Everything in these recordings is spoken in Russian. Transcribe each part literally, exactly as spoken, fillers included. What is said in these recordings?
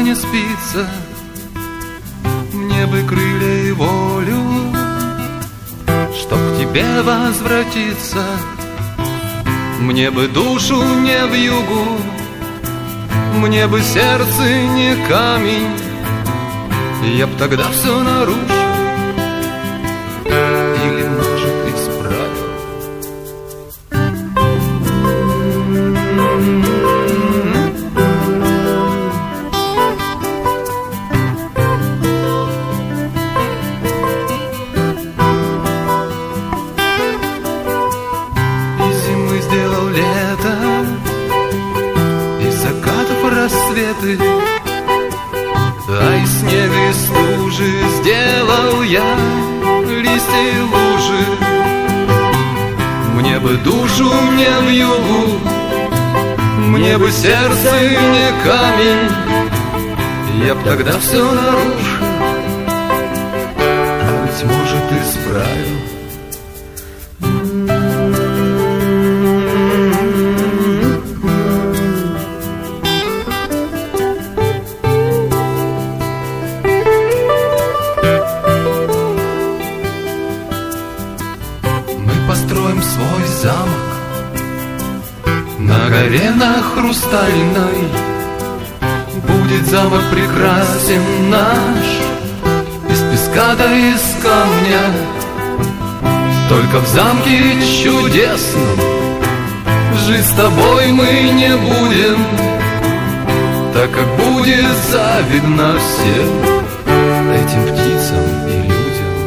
не спится. Мне бы крылья и волю, чтоб к тебе возвратиться. Мне бы душу не вьюгу, мне бы сердце не камень. Я б тогда все нарушил или, может, исправил. Из зимы сделал лето, из закатов рассветы, а из снега и стужи сделал я листья и лужи. Мне бы душу не вьюгу, мне бы сердце не камень. Я б тогда все нарушил, а быть может исправил. Построим свой замок на горе, на Хрустальной. Будет замок прекрасен наш, из песка да из камня. Только в замке чудесном жить с тобой мы не будем, так как будет завидно всем этим птицам и людям.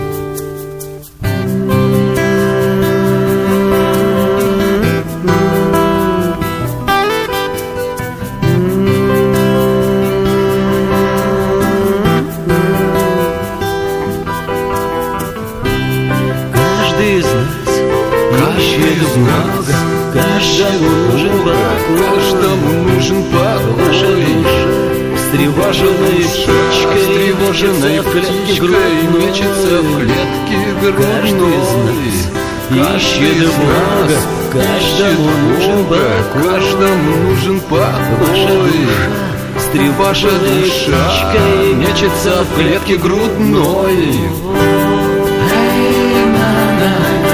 Много, каждому нужен покой, каждому нужен покой. Встревоженной птичкой, встревоженной птичкой мечется в клетке грудной. Ищет Бога, каждому нужен покой, каждому нужен покой. Встревоженной птичкой мечется в клетке грудной. Эй, на-на.